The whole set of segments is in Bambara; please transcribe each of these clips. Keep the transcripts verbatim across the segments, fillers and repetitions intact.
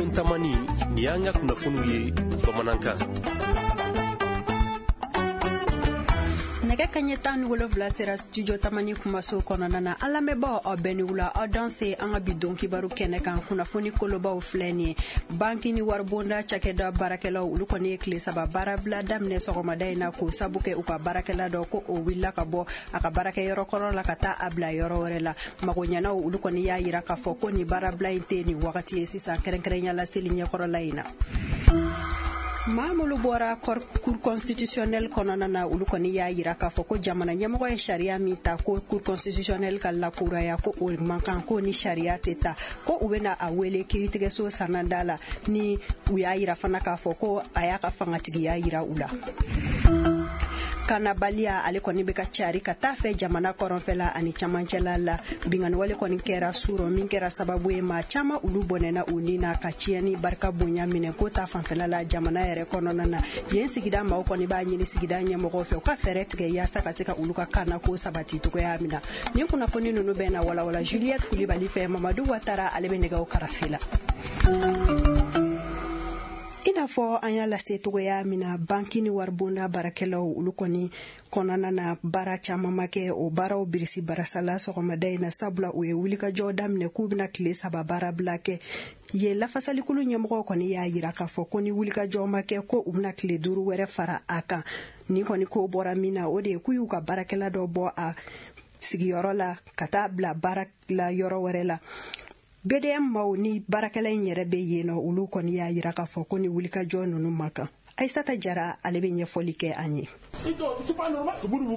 studio Tamani ni an ka kunnafoniw ye bamanankan. Nɛgɛ kaɲɛ tan ni wolonwula sera studio Tamani kumaso kɔnɔna na. An lamɛnbaaw aw bɛɛ ni wula, aw danse an ka bi don kibaru kɛnɛ kan. Kunnafoni kolobaw filɛ nin ye. Banki ni waribonda cakɛda baarakɛlaw olu kɔni ye tile saba baara bila daminɛ sɔgɔmada in na k'o sabu kɛ u ka baarakɛla dɔ ko o wulila ka bɔ a ka baarakɛyɔrɔ kɔrɔ la ka taa a bila yɔrɔ wɛrɛ la. Magoɲɛnaw olu kɔni y'a yira k'a fɔ ko nin baarabila in tɛ nin wagati ye sisan kɛrɛnkɛrɛnyala seli ɲɛkɔrɔla in na. Maa minnu bɔra cour constitutionnel kɔnɔna na olu kɔni y'a yira k'a fɔ ko jamana ɲɛmɔgɔ ye sariya min ta ko cour constitutionnel ka lakuraya ko o man kan ko ni sariya tɛ ta ko u bɛna a wele kiiritigɛso sanada la ni u y'a yira fana k'a fɔ ko a y'a ka fangatigiya yira u la. Kanabaliya ale kɔni bɛ ka cari ka taa fɛ jamana kɔrɔnfɛla ani camancɛla la. Binganiwale kɔni kɛra suro min kɛra sababu ye maa caman olu bɔnɛna u ni na ka tiɲɛni barika bonya minɛ ko ta fanfɛla la jamana yɛrɛ kɔnɔna na. Yen sigida maaw kɔni b'a ɲini sigida ɲɛmɔgɔw fɛ u ka fɛɛrɛ tigɛ yaasa ka se ka olu ka kana ko sabati cogoya min na. Nin kunnafoni ninnu bɛ na walawala Juliette Kulibali fɛ Mamadu Watara ale bɛ nɛgɛw karafe la. I n'a fɔ an y'a lase togoya min na banki ni waribonda baarakɛlaw olu kɔni kɔnɔna na baara caman ma kɛ o baaraw birisi barasala sɔgɔmada in na sabula u ye wulikajɔ daminɛ k'u bɛna tile saba baara bila kɛ. Yen lafasalikulu ɲɛmɔgɔw kɔni y'a yira k'a fɔ ko ni wulikajɔ ma kɛ ko u bɛna tile duuru wɛrɛ fara a kan. Ni kɔni ko bɔra min na o de ye k'u y'u ka baarakɛla dɔ bɔ a sigiyɔrɔ la ka taa bila baara la yɔrɔ wɛrɛ la. B D M maaw ni baarakɛla in yɛrɛ bɛ yen nɔ olu kɔni y'a yira k'a fɔ ko ni wulikajɔ ninnu ma kan. Aïssata Jara ale bɛ ɲɛfɔli kɛ an ye. C'est pas normal. Ils ont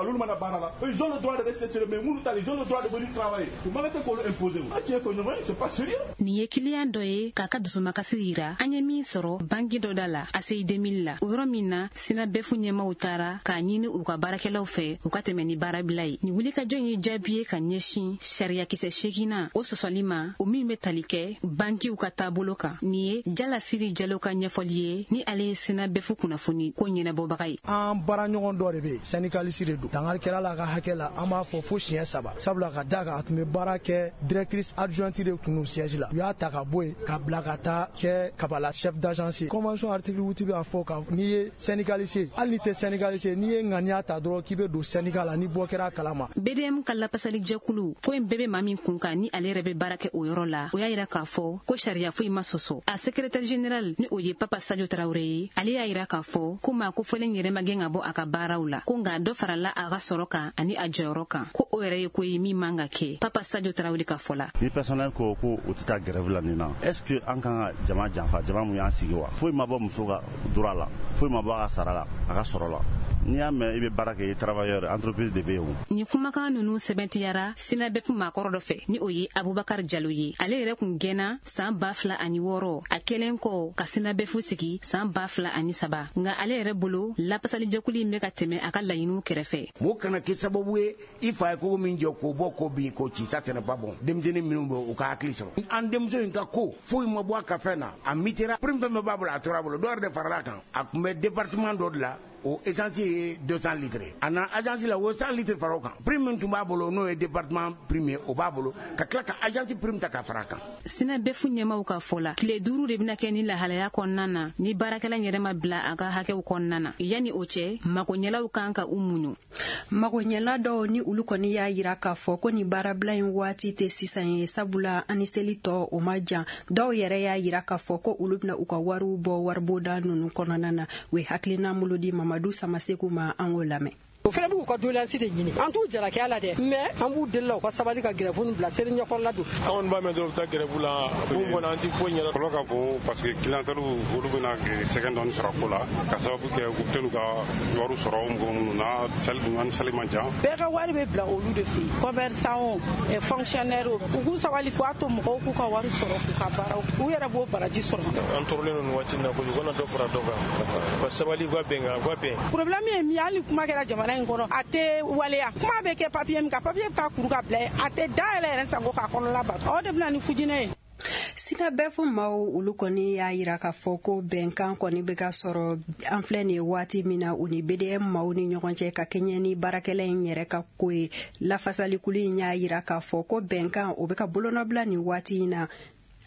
le droit de rester sur le même ils ont le droit de venir travailler. Vous m'avez qu'on imposer. C'est pas sérieux. Ni ye client dɔ ye k'a ka dusumakasi yira an ye min sɔrɔ banki dɔ da la A C I deux mille la o yɔrɔ min na sina bɛfu ɲɛmaw taara k'a ɲini u ka baarakɛlaw fɛ u ka tɛmɛ ni baarabila ye. Ni wulikajɔ ye jaabi ye ka ɲɛsin sariyakisɛ seginna o sɔsɔli ma o min bɛ tali kɛ bankiw ka taabolo kan. Ni ye Jalasiri Jalo ka ɲɛfɔli ye ni ale ye sina bɛfu kunnafoni ko ɲɛnabɔbaga ye. Bara ɲɔgɔn dɔ de bɛ syndicaliste de don dangari kɛra la ka hakɛ la an b'a fɔ fo siɲɛ saba sabula ka da kan a tun bɛ baara kɛ directrice adjointe de tun siège la u y'a ta ka bɔ yen ka bila ka taa kɛ kabala chef d'agence convention article huit b'a fɔ ka n'i ye syndicaliste hali n'i tɛ syndicaliste n'i ye ŋaniya ta dɔrɔn k'i bɛ don syndicat la ni bɔ kɛra kalama. B D M ka lapasali jɛkulu ko in bɛɛ bɛ maa min kun kan ni ale yɛrɛ bɛ baara kɛ o yɔrɔ la o y'a yira k'a fɔ ko sariya foyi ma sɔsɔ a secrétaire général ni o ye Papa Sadio Traoré ye ale y'a yira k'a fɔ ko maa ko fɔlen yɛrɛ ma gɛn ka bɔ a ka baaraw la ko nka dɔ farala a ka sɔrɔ kan ani a jɔyɔrɔ kan ko o yɛrɛ ye ko ye min man ka kɛ. Papa Sadio Traoré ka fɔ la ni personnel ko ko o tɛ taa grève la nin na est-ce que an kan ka jama janfa jama mun y'an sigi wa foyi ma bɔ muso ka droit la foyi ma bɔ a ka sara la a ka sɔrɔ la n'i y'a mɛn i bɛ baara kɛ i travailleur entreprise de bɛ yen. Ni kumakan ninnu sɛbɛntiyara Sinabefu maakɔrɔ dɔ fɛ ni o ye Abubakar Jalo ye ale yɛrɛ kun gɛnna san ba fila ani wɔɔrɔ a kɛlen kɔ ka Sinabefu sigi san ba fila ani saba nka ale yɛrɛ bolo lapasali jɛkulu in bɛ ka tɛmɛ a ka laɲiniw kɛrɛfɛ. Mo kana kɛ sababu ye i fa ye ko min jɔ k'o bɔ ko bin ko ci sa tɛnɛ ba bɔn denmisɛnnin minnu bɛ u ka hakili sɔrɔ an denmuso in ka ko foyi ma bɔ a ka fɛn na a mitera prime fɛn bɛɛ b'a bolo a tora a bolo dɔw yɛrɛ de farala kan a tun bɛ département dɔ de la o essence ye deux cents litres a na agence la o cent litres fara o kan prime min tun b'a bolo n'o ye département prime o b'a bolo ka tila ka agence prime ta ka fara kan. Sinabefu ɲɛmaw ka fɔ la tile duuru de bɛna kɛ ni lahalaya kɔnɔna na ni baarakɛla yɛrɛ ma bila a ka hakɛw kɔnɔna na yanni o cɛ magoɲɛlaw kan ka u muɲu. Magoɲɛla dɔw ni olu kɔni y'a yira k'a fɔ ko ni baarabila in waati tɛ sisan ye sabula ani seli tɔ o ma jan dɔw yɛrɛ y'a yira k'a fɔ ko olu bɛna u ka wariw bɔ waribonda ninnu kɔnɔna na u ye hakilina mulu di Mamadu Samaseku ma an k'o lamɛn. O fana b'u ka doléance de ɲini an t'u jalaki a la dɛ mais an b'u deli la u ka sabali ka grève bila seli ɲɛkɔrɔla don. An kɔni b'a mɛn dɔrɔn u bɛ taa grève la mun kɔni an tɛ foyi ɲɛna. Kɔlɔlɔ ka bon parce que clientèle olu bɛna sɛgɛn dɔɔni sɔrɔ a ko la ka sababu kɛ u tɛ n'u ka wariw sɔrɔ mɔgɔ minnu na seli dun ani seli man jan. Bɛɛ ka wari bɛ bila olu de fɛ yen commerçant o fonctionnaire o u k'u sabali u b'a to mɔgɔw k'u ka wari sɔrɔ k'u ka baaraw u yɛrɛ b'o baraji sɔrɔ. An tɔɔrɔlen don nin waati in na kojugu kana dɔ fara dɔ kan u ka sabali u ka bɛn u ka bɛn. Problème ye min ye hali kuma kɛra jamana in kɔnɔ a tɛ waleya kuma bɛ kɛ papier min ka papier ka kuru ka bila a tɛ da yɛlɛ yɛrɛ sago k'a kɔnɔla bato o de bɛna ni fujinɛ ye. Sinabefu maaw olu kɔni y'a yira k'a fɔ ko bɛnkan kɔni bɛ ka sɔrɔ an filɛ nin ye waati min na u ni B D M maaw ni ɲɔgɔn cɛ ka kɛɲɛ ni baarakɛla in yɛrɛ ka ko ye lafasalikulu in y'a yira k'a fɔ ko bɛnkan o bɛ ka bolonɔbila nin waati in na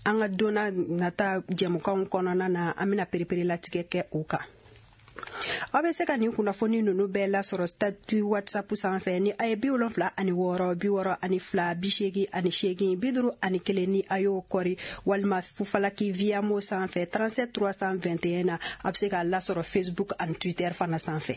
an ka donna nata jɛmukanw kɔnɔna na an bɛna perepere-latigɛ kɛ o kan. aw bɛ se ka nin kunnafoni ninnu bɛɛ lasɔrɔ statut whatsapp sanfɛ ni a ye bi wolonfila ani wɔɔrɔ bi wɔɔrɔ ani fila bi seegin ani seegin bi duuru ani kelen ni a y'o kɔri walima fufalaki viamo sanfɛ trente-sept trois cent vingt et un na a bɛ se k'a lasɔrɔ facebook ani twitter fana sanfɛ.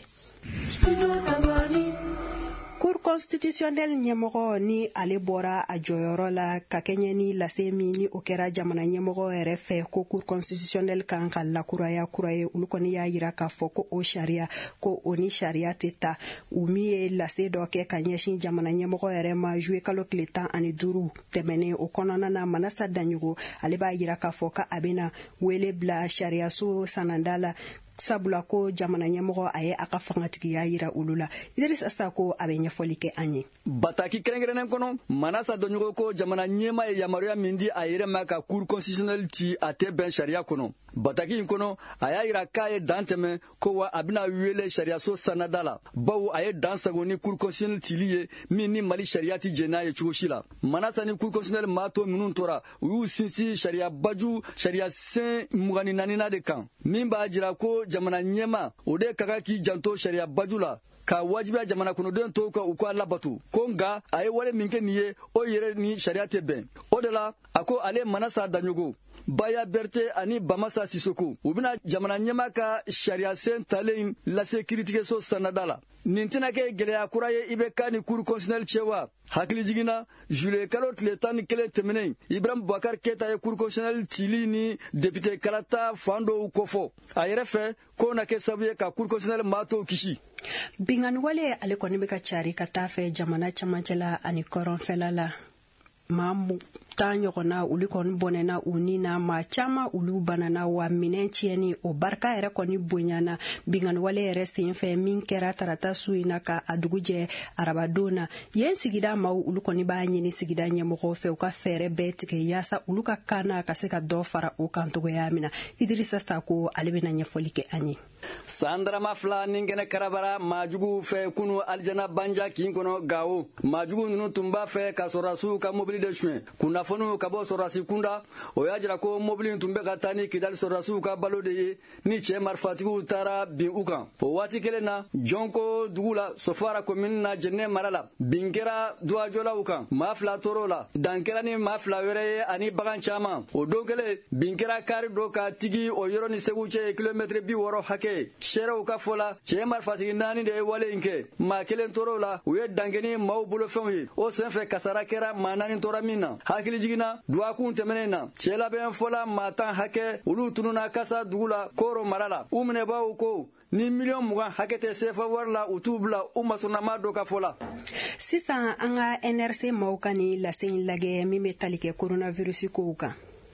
Cour constitutionnelle ɲɛmɔgɔ ni ale bɔra a jɔyɔrɔ la ka kɛɲɛ ni lase min ni o kɛra jamana ɲɛmɔgɔ yɛrɛ fɛ ko Cour constitutionnelle kan ka lakuraya kura ye olu kɔni y'a yira k'a fɔ ko o sariya ko o ni sariya tɛ ta u min ye lase dɔ kɛ ka ɲɛsin jamana ɲɛmɔgɔ yɛrɛ ma juye kalo tile tan ani duuru tɛmɛnen o kɔnɔna na Manasa Daɲogo ale b'a yira k'a fɔ ka a bɛna wele bila sariyaso sananda la sabula ko jamana ɲɛmɔgɔ a ye a ka fangatigiya yira olu la. Idrissa Sako a bɛ ɲɛfɔli kɛ an ye. Bataki kɛrɛnkɛrɛnnen kɔnɔ Manasa Daɲogo ko jamana ɲɛma ye yamaruya min di a yɛrɛ ma ka Cour constitutionnelle ci a tɛ bɛn sariya kɔnɔ. Bataki in kɔnɔ a y'a yira k'a ye dan tɛmɛ ko wa a bɛna wele sariyaso sanada la bawo a ye dan sago ni Cour constitutionnelle cili ye min ni Mali sariya ti jɛn n'a ye cogo si la. Manasa ni Cour constitutionnelle maa tɔ minnu tora u y'u sinsin sariya baju sariya sen mugan ni naani de kan min b'a jira ko jamana ɲɛma o de ka kan k'i janto sariya baju la ka wajibiya jamana kɔnɔden tɔw ka u ka labatu ko nka a ye wale min kɛ nin ye o yɛrɛ ni sariya tɛ bɛn o de la a ko ale Manasa Daɲogo Baya Berté ani Bamasa Sisoko u bɛna jamana ɲɛma ka sariya sen talen lase kiiritigɛso sanada la. Nin tɛna kɛ gɛlɛya kura ye i bɛ ka ni Cour constitutionnelle cɛ wa? Hakili jiginna juillet kalo tile tan ni kelen tɛmɛnen Ibrahim Boubacar Keita ye Cour constitutionnelle cili ni député kalata fan dɔw kɔfɔ a yɛrɛ fɛ ko na kɛ sababu ye ka Cour constitutionnelle maa tɔw kisi. Bingani wale ale kɔni bɛ ka cari ka taa fɛ jamana camancɛ la ani kɔrɔnfɛla la. Maa tan ɲɔgɔnna olu kɔni bɔnɛna u ni na maa caman olu banana wa minɛn tiɲɛni o barika yɛrɛ kɔni bonyana binganiwale yɛrɛ senfɛ min kɛra tarata su in na ka a dugu jɛ arabadon na yen sigida maaw olu kɔni b'a ɲini sigida ɲɛmɔgɔw fɛ u ka fɛɛrɛ bɛɛ tigɛ yaasa olu ka kaana ka se ka dɔ fara o kan togoya min na. Idrissa Sako ale bɛna ɲɛfɔli kɛ an ye. Sandrama fila ni kɛnɛ karabara maajugu fɛ kunu alijana banja kin kɔnɔ Gao maajugu ninnu tun b'a fɛ ka sɔrɔdasiw ka mobili de suɲɛ kunnafoniw ka bɔ sɔrɔdasi kunda o y'a jira ko mobili tun bɛ ka taa ni Kidali sɔrɔdasiw ka balo de ye ni cɛ marifatigiw taara bin u kan o waati kelen na Jonko dugu la Sofara commune na Jɛnɛ mara la bin kɛra duwajɔlaw kan maa fila tor'o la dan kɛra ni maa fila wɛrɛ ye ani bagan caman o don kelen bin kɛra kari dɔ ka tigi o yɔrɔ ni Segu cɛ ye kilomɛtiri bi wɔɔrɔ hakɛ sɛrɛw ka fɔ la cɛ marifatigi naani de ye wale in kɛ maa kelen tor'o la u ye dankɛni maaw bolofɛnw ye o senfɛ kasara kɛra maa naani tora min na hakili jiginna duwakun tɛmɛnen na cɛ labɛn fɔla maa tan hakɛ olu tununa kasa dugu la Koro mara la u minɛbaaw ko ni miliyɔn mugan hakɛ tɛ C F A wari la u t'u bila u masɔnnama dɔ ka fɔ la. Sisan an ka N R C maaw ka ni lase in lagɛ min bɛ tali kɛ coronavirus kow kan.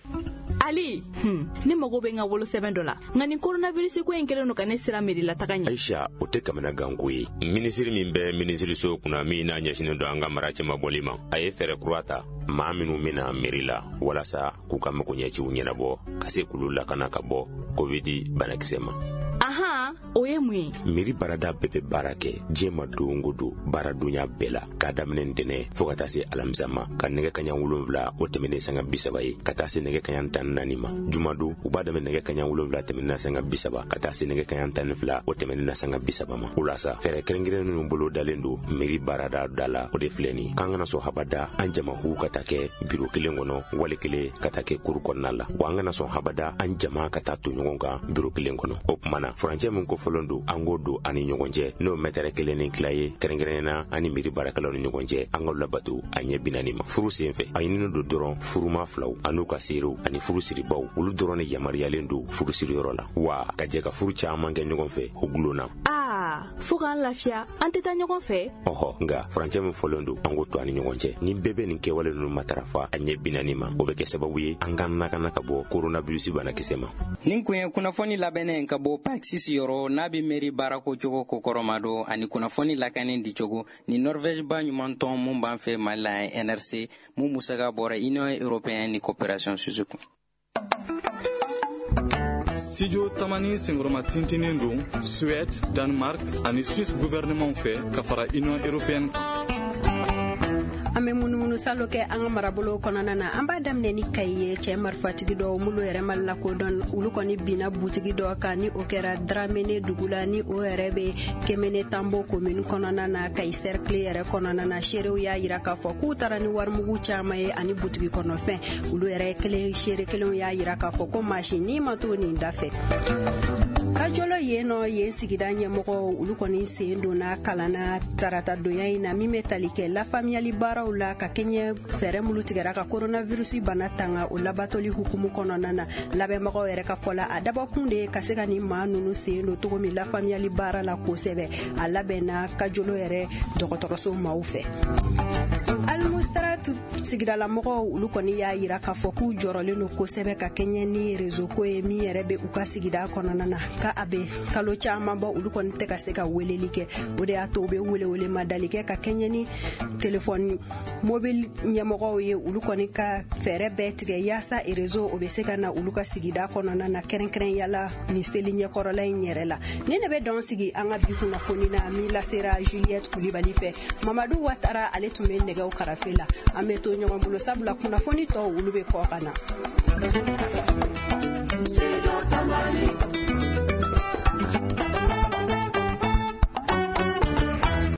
Ali hmm. ni mago bɛ n ka wolo sɛbɛn dɔ la nka ni coronavirus ko in kɛlen don ka ne sira miiri la taga ɲɛ. Aisha o tɛ kamana ganko ye minisiri min bɛ minisiriso kunna min n'a ɲɛsinnen don an ka mara cɛma bɔli ma a ye fɛɛrɛ kura ta maa minnu bɛna miiri la walasa k'u ka magoɲɛciw ɲɛnabɔ ka se k'olu lakana ka bɔ covid banakisɛ ma. Aha, o ye mun ye? Miiri barada bɛɛ bɛ baara kɛ diɲɛ ma don o don baaradonya bɛɛ la k'a daminɛ ntɛnɛn fo ka taa se alamisa ma ka nɛgɛ kaɲɛ wolonwula o tɛmɛnen sanga bi saba ye ka taa se nɛgɛ kaɲɛ tan ni naani ma jumado u b'a daminɛ nɛgɛ kaɲɛ wolonwula tɛmɛnen na sanga bi saba ka taa se nɛgɛ kaɲɛ tan ni fila o tɛmɛnen na sanga bi saba ma o la sa fɛɛrɛ kɛrɛnkɛrɛnnen ninnu bolo dalen don miiri barada da la o de filɛ nin k'an kana sɔn habada an jamahu ka taa kɛ biro kelen kɔnɔ wale kelen ka taa kɛ kuru kɔnɔna la wa an kana sɔn habada an jama ka taa to ɲɔgɔn kan biro kelen kɔnɔ o kuma na furancɛ min ko fɔlɔ don an k'o don ani ɲɔgɔn cɛ n'o mɛtɛrɛ kelen ni tila ye kɛrɛnkɛrɛnnena ani miiri baarakɛlaw ni ɲɔgɔn cɛ an ka labato a ɲɛ bi naani ma furu senfɛ a ɲininen don dɔrɔn furuma filaw an'u ka seerew ani furu siribaw olu dɔrɔn ni yamaruyalen don furu siriyɔrɔ la wa ka jɛ ka furu caman kɛ ɲɔgɔn fɛ o gulonna. aa fo k'an lafiya an tɛ taa ɲɔgɔn fɛ. ɔhɔ nka furancɛ min fɔlen don an k'o to ani ɲɔgɔn cɛ ni bɛɛ bɛ nin kɛwale ninnu matarafa a ɲɛ bi naani ma o bɛ kɛ sababu ye an ka nakana ka bɔ coronavirus banakisɛ ma. nin kun ye kunnafoni labɛnnen ka bɔ Paxis yɔrɔ n'a bɛ miiri baarako cogo ko kɔrɔma don ani kunnafoni lakanen di cogo ni Norvège ba ɲuman tɔn mun b'an fɛ Mali la N R C mun musaka bɔra Union Européenne ni coopération suisse kun. Studio Tamani sengoroma tintinin don Suède, Danemark ani Suisse gouvernement fɛ ka fara Union Européenne. an bɛ munumunu salo kɛ an ka marabolo kɔnɔna na an b'a daminɛ ni Kayi ye cɛ marifatigi dɔ mulu yɛrɛ ma lakodɔn olu kɔni binna butigi dɔ kan ni o kɛra Dramene dugu la ni o yɛrɛ bɛ Kemene Tambo commune kɔnɔna na Kayi cercle yɛrɛ kɔnɔna na seerew y'a yira k'a fɔ k'u taara ni warimugu caman ye ani butigi kɔnɔfɛn olu yɛrɛ kelen seere kelenw y'a yira k'a fɔ ko machine n'i ma to nin da fɛ Kajolo yen nɔ yen sigida ɲɛmɔgɔ olu kɔni sen donna kalanna tarata donya in na min bɛ tali kɛ lafaamuyali baaraw la ka kɛɲɛ fɛɛrɛ mulu tigɛra ka coronavirus bana tanga o labatoli hukumu kɔnɔna na labɛnbagaw yɛrɛ ka fɔ la a dabɔkun de ka se ka ni maa ninnu sen don cogo min lafaamuyali baara la kosɛbɛ a labɛnna Kajolo yɛrɛ dɔgɔtɔrɔso maaw fɛ Almustaratu sigidalamɔgɔw olu kɔni y'a yira k'a fɔ k'u jɔrɔlen don kosɛbɛ ka kɛɲɛ ni réseau ko ye min yɛrɛ bɛ u ka sigida kɔnɔna na ka a bɛ kalo caman bɔ olu kɔni tɛ ka se ka weleli kɛ o de y'a to u bɛ welewele madali kɛ ka kɛɲɛ ni telefɔni mobile ɲɛmɔgɔw ye olu kɔni ka fɛɛrɛ bɛɛ tigɛ yaasa réseau o bɛ se ka na olu ka sigida kɔnɔna na kɛrɛnkɛrɛnyala ni seli ɲɛkɔrɔla in yɛrɛ la ni ne bɛ dɔn sigi an ka bi kunnafoni na min lasera Juliette Kulibali fɛ Mamadu Watara ale tun bɛ nɛgɛw karafe la an bɛ to ɲɔgɔn bolo sabula kunnafoni tɔw olu bɛ kɔ ka na